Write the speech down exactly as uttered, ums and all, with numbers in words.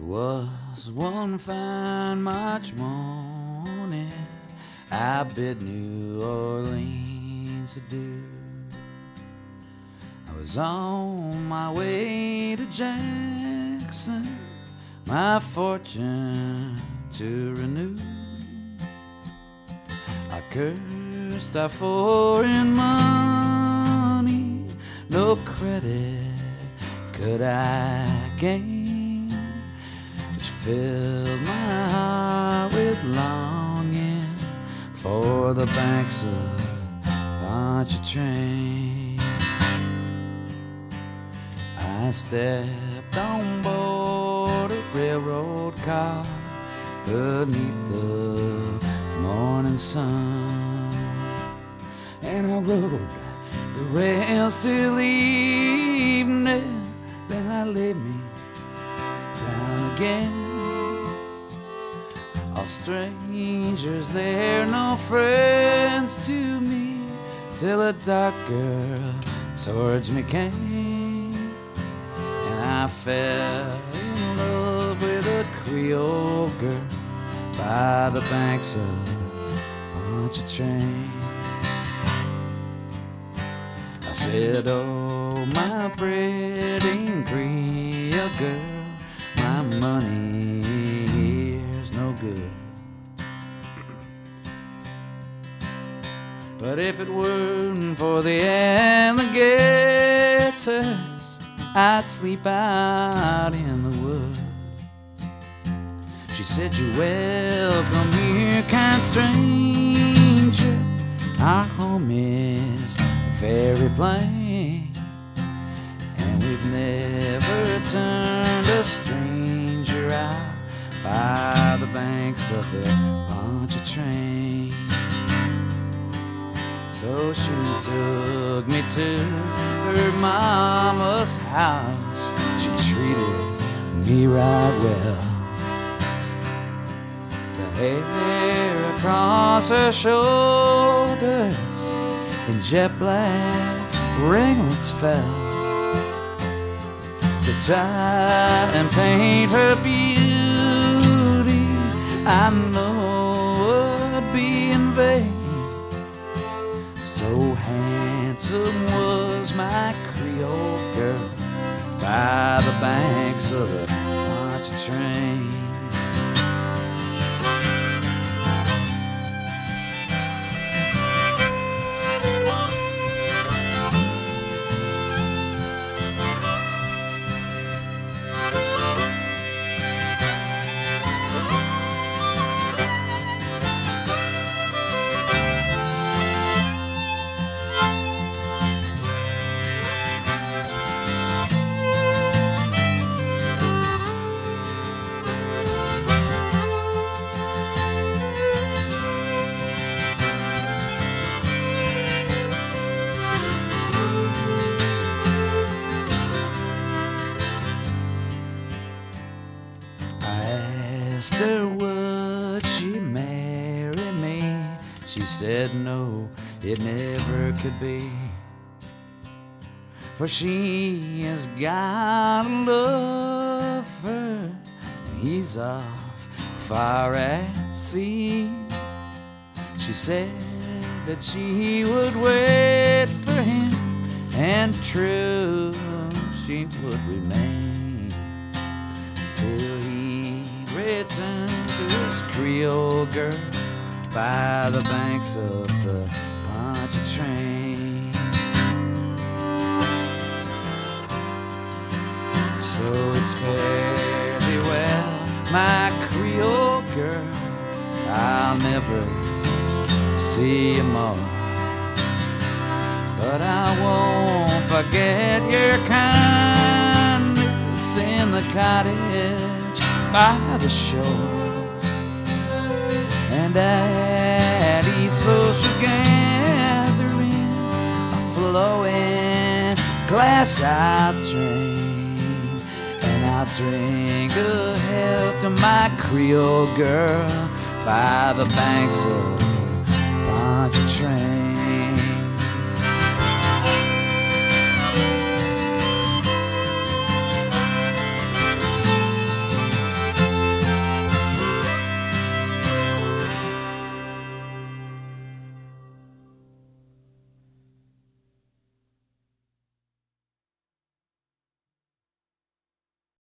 was one fine March morning, I bid New Orleans adieu. I was on my way to Jackson, my fortune to renew. I cursed our foreign money, no credit could I gain, which filled my heart with longing for the banks of Pontchartrain. I stepped on board a railroad car beneath the morning sun, and I rode the rails till evening. Then I laid me down again. All strangers there, no friends to me, till a dark girl towards me came, and I fell in love with a Creole girl by the banks of Pontchartrain. I said, oh, my pretty Creole girl, my money here's no good. But if it weren't for the alligators, I'd sleep out in the woods. She said, you're welcome here, kind stranger. Our home is very plain, and we've never turned a stranger out by the banks of the Pontchartrain. So she took me to her mama's house. She treated me right well. The hair across her shoulders in jet black ringlets fell. To try and paint her beauty, I know would be in vain. So handsome was my Creole girl by the banks of the Pontchartrain. Asked her would she marry me. She said no, it never could be, for she has got a lover, he's off far at sea. She said that she would wait for him, and true she would remain till he returned to his Creole girl by the banks of the Pontchartrain. So it's fairly well, my Creole girl, I'll never see you more, but I won't forget your kindness in the cottage by the shore, and at each social gathering, a flowing glass I'll drain, and I'll drink a health to my Creole girl by the banks of Pontchartrain.